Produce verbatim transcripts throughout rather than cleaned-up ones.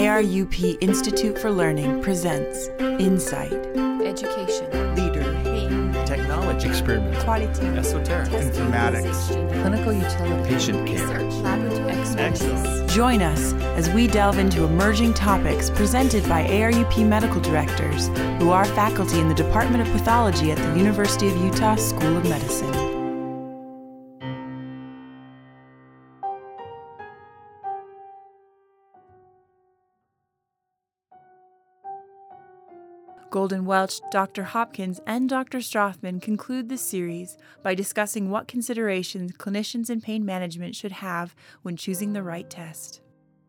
A R U P Institute for Learning presents Insight, Education, Leader, Pain, Technology, Experiment, Quality, Esoteric, Informatics, Clinical Utility, Patient Care, Research, Laboratory Excellence. Join us as we delve into emerging topics presented by A R U P medical directors who are faculty in the Department of Pathology at the University of Utah School of Medicine. Golden Welch, Doctor Hopkins, and Doctor Strothman conclude the series by discussing what considerations clinicians in pain management should have when choosing the right test.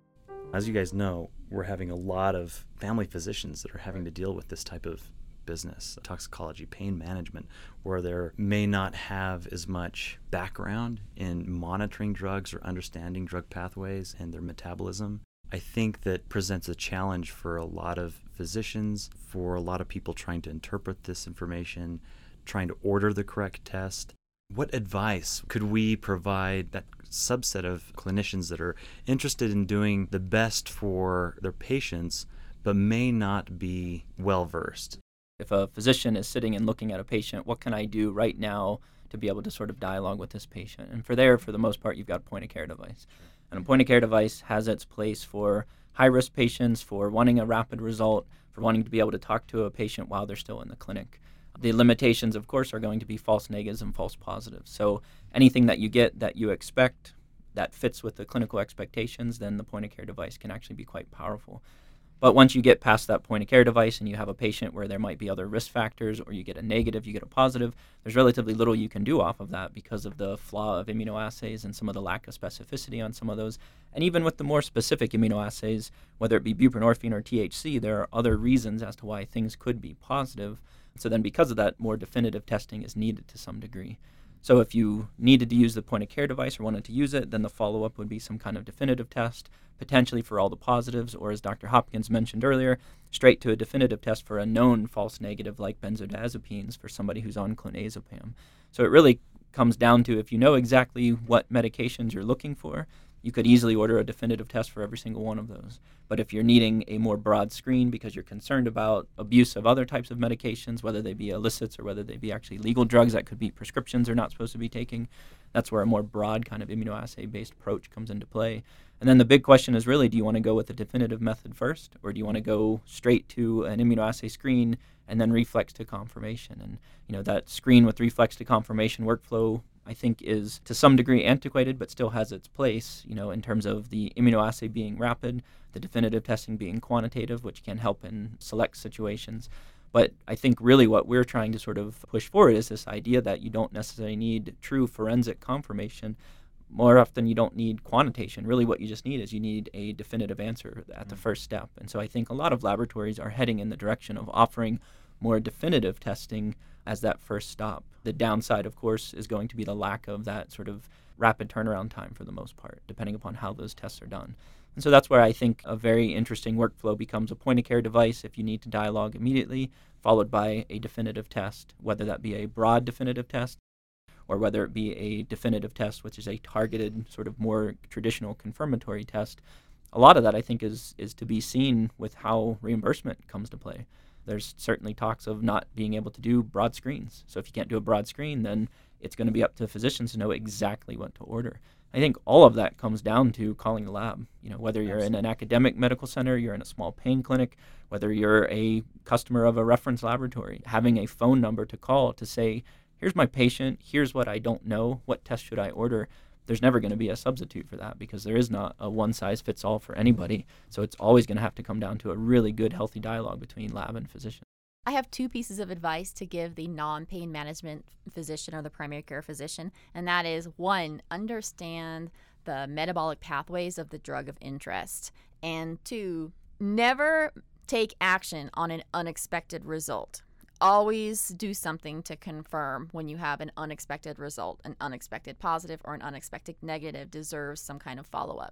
As you guys know, we're having a lot of family physicians that are having to deal with this type of business, toxicology, pain management, where there may not have as much background in monitoring drugs or understanding drug pathways and their metabolism. I think that presents a challenge for a lot of physicians, for a lot of people trying to interpret this information, trying to order the correct test. What advice could we provide that subset of clinicians that are interested in doing the best for their patients, but may not be well-versed? If a physician is sitting and looking at a patient, what can I do right now to be able to sort of dialogue with this patient? And for there, for the most part, you've got a point-of-care device. And a point-of-care device has its place for high-risk patients, for wanting a rapid result, for wanting to be able to talk to a patient while they're still in the clinic. The limitations, of course, are going to be false negatives and false positives. So anything that you get that you expect that fits with the clinical expectations, then the point-of-care device can actually be quite powerful. But once you get past that point-of-care device and you have a patient where there might be other risk factors, or you get a negative, you get a positive, there's relatively little you can do off of that because of the flaw of immunoassays and some of the lack of specificity on some of those. And even with the more specific immunoassays, whether it be buprenorphine or T H C, there are other reasons as to why things could be positive. So then because of that, more definitive testing is needed to some degree. So if you needed to use the point-of-care device or wanted to use it, then the follow-up would be some kind of definitive test, potentially for all the positives, or as Doctor Hopkins mentioned earlier, straight to a definitive test for a known false negative like benzodiazepines for somebody who's on clonazepam. So it really comes down to, if you know exactly what medications you're looking for, you could easily order a definitive test for every single one of those. But if you're needing a more broad screen because you're concerned about abuse of other types of medications, whether they be illicits or whether they be actually legal drugs that could be prescriptions they're not supposed to be taking, that's where a more broad kind of immunoassay-based approach comes into play. And then the big question is really, do you want to go with the definitive method first, or do you want to go straight to an immunoassay screen and then reflex to confirmation? And you know, that screen with reflex to confirmation workflow, I think, is to some degree antiquated, but still has its place, you know, in terms of the immunoassay being rapid, the definitive testing being quantitative, which can help in select situations. But I think really what we're trying to sort of push forward is this idea that you don't necessarily need true forensic confirmation. More often you don't need quantitation. Really what you just need is you need a definitive answer at mm-hmm. the first step. And so I think a lot of laboratories are heading in the direction of offering more definitive testing as that first stop. The downside, of course, is going to be the lack of that sort of rapid turnaround time for the most part, depending upon how those tests are done. And so that's where I think a very interesting workflow becomes a point-of-care device if you need to dialogue immediately, followed by a definitive test, whether that be a broad definitive test or whether it be a definitive test, which is a targeted, sort of more traditional confirmatory test. A lot of that, I think, is is to be seen with how reimbursement comes to play. There's certainly talks of not being able to do broad screens. So if you can't do a broad screen, then it's going to be up to physicians to know exactly what to order. I think all of that comes down to calling the lab. You know, whether you're Absolutely. in an academic medical center, you're in a small pain clinic, whether you're a customer of a reference laboratory, having a phone number to call to say, here's my patient, here's what I don't know, what test should I order? There's never going to be a substitute for that because there is not a one-size-fits-all for anybody. So it's always going to have to come down to a really good, healthy dialogue between lab and physician. I have two pieces of advice to give the non-pain management physician or the primary care physician, and that is, one, understand the metabolic pathways of the drug of interest, and two, never take action on an unexpected result. Always do something to confirm when you have an unexpected result. An unexpected positive or an unexpected negative deserves some kind of follow-up.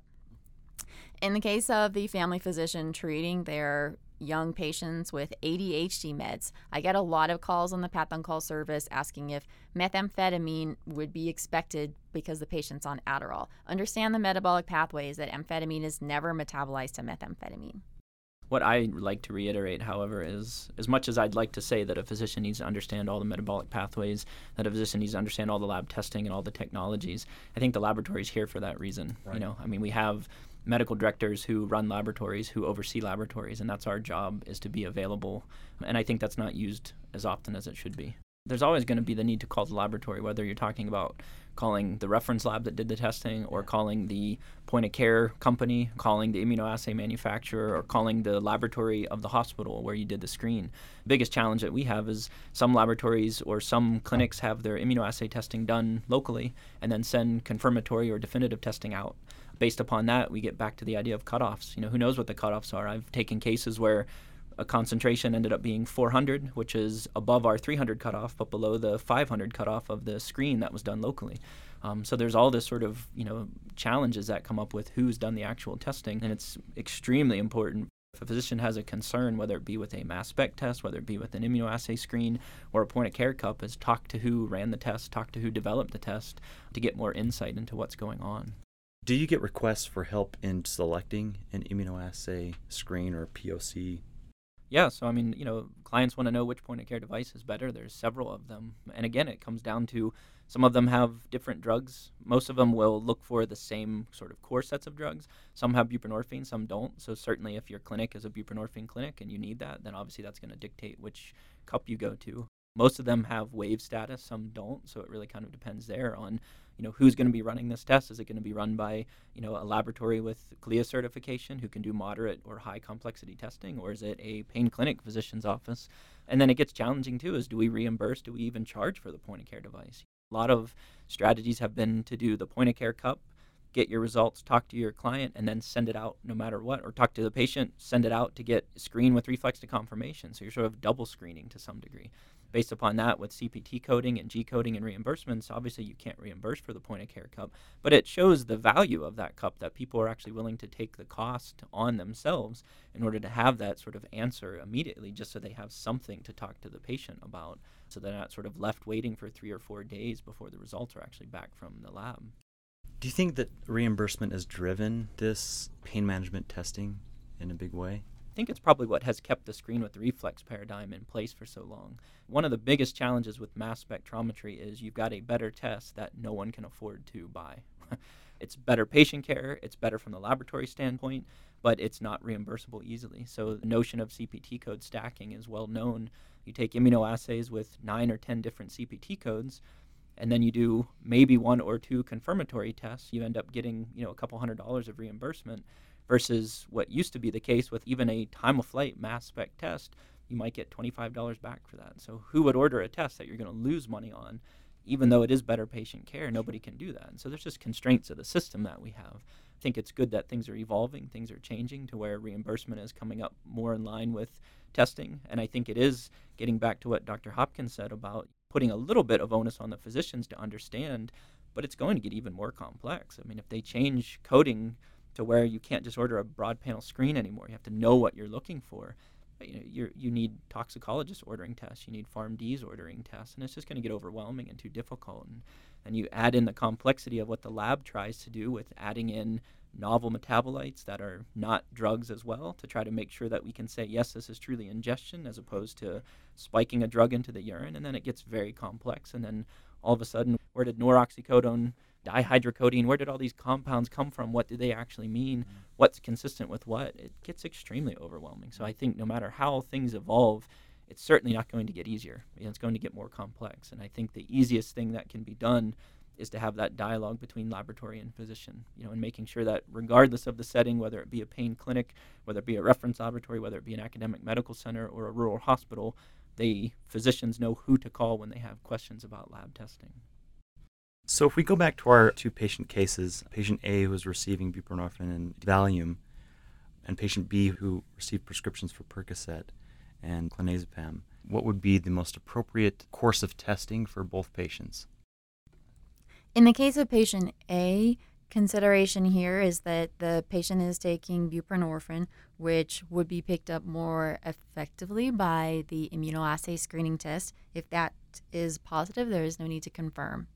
In the case of the family physician treating their young patients with A D H D meds, I get a lot of calls on the Path on Call service asking if methamphetamine would be expected because the patient's on Adderall. Understand the metabolic pathways, that amphetamine is never metabolized to methamphetamine. What I like to reiterate, however, is as much as I'd like to say that a physician needs to understand all the metabolic pathways, that a physician needs to understand all the lab testing and all the technologies, I think the laboratory is here for that reason. Right. You know, I mean, we have medical directors who run laboratories, who oversee laboratories, and that's our job, is to be available. And I think that's not used as often as it should be. There's always going to be the need to call the laboratory, whether you're talking about calling the reference lab that did the testing, or calling the point-of-care company, calling the immunoassay manufacturer, or calling the laboratory of the hospital where you did the screen. The biggest challenge that we have is some laboratories or some clinics have their immunoassay testing done locally and then send confirmatory or definitive testing out. Based upon that, we get back to the idea of cutoffs. You know, who knows what the cutoffs are? I've taken cases where a concentration ended up being four hundred, which is above our three hundred cutoff, but below the five hundred cutoff of the screen that was done locally. Um, so there's all this sort of, you know, challenges that come up with who's done the actual testing, and it's extremely important. If a physician has a concern, whether it be with a mass spec test, whether it be with an immunoassay screen or a point-of-care cup, is talk to who ran the test, talk to who developed the test to get more insight into what's going on. Do you get requests for help in selecting an immunoassay screen or P O C? Yeah, so I mean, you know, clients want to know which point-of-care device is better. There's several of them. And again, it comes down to some of them have different drugs. Most of them will look for the same sort of core sets of drugs. Some have buprenorphine, some don't. So certainly if your clinic is a buprenorphine clinic and you need that, then obviously that's going to dictate which cup you go to. Most of them have waive status, some don't. So it really kind of depends there on, you know, who's going to be running this test. Is it going to be run by, you know, a laboratory with C L I A certification who can do moderate or high complexity testing, or is it a pain clinic physician's office? And then it gets challenging too, is do we reimburse? Do we even charge for the point of care device? A lot of strategies have been to do the point of care cup, get your results, talk to your client, and then send it out no matter what, or talk to the patient, send it out to get screened with reflex to confirmation. So you're sort of double screening to some degree. Based upon that, with C P T coding and G coding and reimbursements, obviously you can't reimburse for the point of care cup, but it shows the value of that cup, that people are actually willing to take the cost on themselves in order to have that sort of answer immediately, just so they have something to talk to the patient about, so they're not sort of left waiting for three or four days before the results are actually back from the lab. Do you think that reimbursement has driven this pain management testing in a big way? I think it's probably what has kept the screen with the reflex paradigm in place for so long. One of the biggest challenges with mass spectrometry is you've got a better test that no one can afford to buy. It's better patient care, it's better from the laboratory standpoint, but it's not reimbursable easily. So the notion of C P T code stacking is well known. You take immunoassays with nine or ten different C P T codes, and then you do maybe one or two confirmatory tests, you end up getting, you know, a couple hundred dollars of reimbursement, versus what used to be the case with even a time-of-flight mass spec test, you might get twenty-five dollars back for that. So who would order a test that you're going to lose money on, even though it is better patient care? Nobody can do that. And so there's just constraints of the system that we have. I think it's good that things are evolving, things are changing to where reimbursement is coming up more in line with testing. And I think it is getting back to what Doctor Hopkins said about putting a little bit of onus on the physicians to understand, but it's going to get even more complex. I mean, if they change coding to where you can't just order a broad panel screen anymore, you have to know what you're looking for. You know, you're, you need toxicologists ordering tests, you need PharmDs ordering tests, and it's just going to get overwhelming and too difficult. And, and you add in the complexity of what the lab tries to do with adding in novel metabolites that are not drugs as well, to try to make sure that we can say, yes, this is truly ingestion, as opposed to spiking a drug into the urine. And then it gets very complex. And then all of a sudden, where did noroxycodone, dihydrocodone, where did all these compounds come from? What do they actually mean? Mm-hmm. What's consistent with what? It gets extremely overwhelming. So I think no matter how things evolve, it's certainly not going to get easier. You know, it's going to get more complex. And I think the easiest thing that can be done is to have that dialogue between laboratory and physician, you know, and making sure that regardless of the setting, whether it be a pain clinic, whether it be a reference laboratory, whether it be an academic medical center or a rural hospital, the physicians know who to call when they have questions about lab testing. So if we go back to our two patient cases, patient A who was receiving buprenorphine and Valium, and patient B who received prescriptions for Percocet and clonazepam, what would be the most appropriate course of testing for both patients? In the case of patient A, consideration here is that the patient is taking buprenorphine, which would be picked up more effectively by the immunoassay screening test. If that is positive, there is no need to confirm.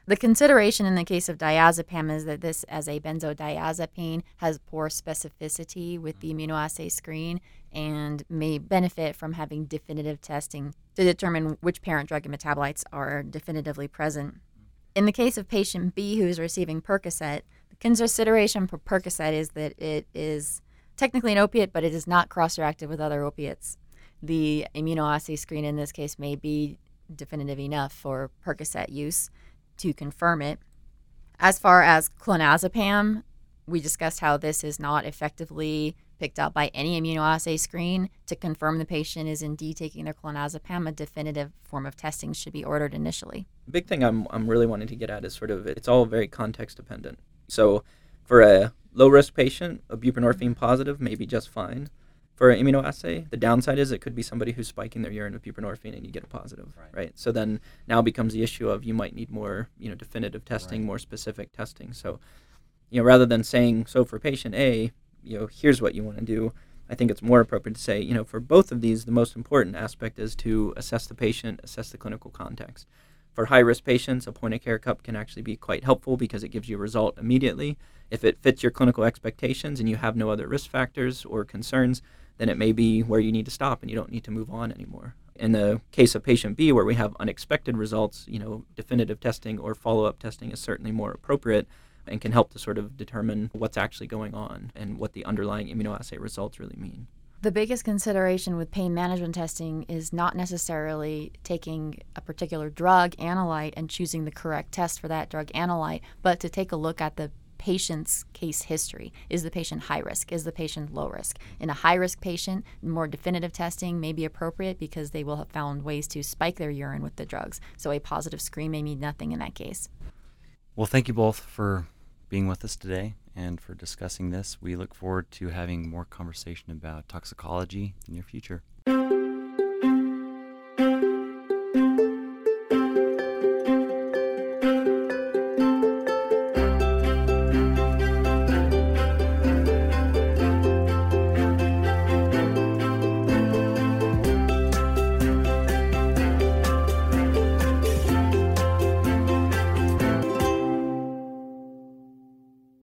The consideration in the case of diazepam is that this, as a benzodiazepine, has poor specificity with the immunoassay screen and may benefit from having definitive testing to determine which parent drug and metabolites are definitively present. In the case of patient B who is receiving Percocet, the consideration for Percocet is that it is technically an opiate, but it is not cross-reactive with other opiates. The immunoassay screen in this case may be definitive enough for Percocet use to confirm it. As far as clonazepam, we discussed how this is not effectively picked up by any immunoassay screen. To confirm the patient is indeed taking their clonazepam, a definitive form of testing should be ordered initially. The big thing I'm I'm really wanting to get at is sort of, it's all very context dependent. So for a low-risk patient, a buprenorphine positive may be just fine. For an immunoassay, the downside is it could be somebody who's spiking their urine with buprenorphine and you get a positive, right? right? So then now becomes the issue of you might need more, you know, definitive testing, right. more specific testing. So, you know, rather than saying, so for patient A, you know, here's what you want to do, I think it's more appropriate to say, you know, for both of these, the most important aspect is to assess the patient, assess the clinical context. For high-risk patients, a point-of-care cup can actually be quite helpful because it gives you a result immediately. If it fits your clinical expectations and you have no other risk factors or concerns, then it may be where you need to stop and you don't need to move on anymore. In the case of patient B, where we have unexpected results, you know, definitive testing or follow-up testing is certainly more appropriate and can help to sort of determine what's actually going on and what the underlying immunoassay results really mean. The biggest consideration with pain management testing is not necessarily taking a particular drug analyte and choosing the correct test for that drug analyte, but to take a look at the patient's case history. Is the patient high risk? Is the patient low risk? In a high risk patient, more definitive testing may be appropriate because they will have found ways to spike their urine with the drugs. So a positive screen may mean nothing in that case. Well, thank you both for being with us today and for discussing this. We look forward to having more conversation about toxicology in your future.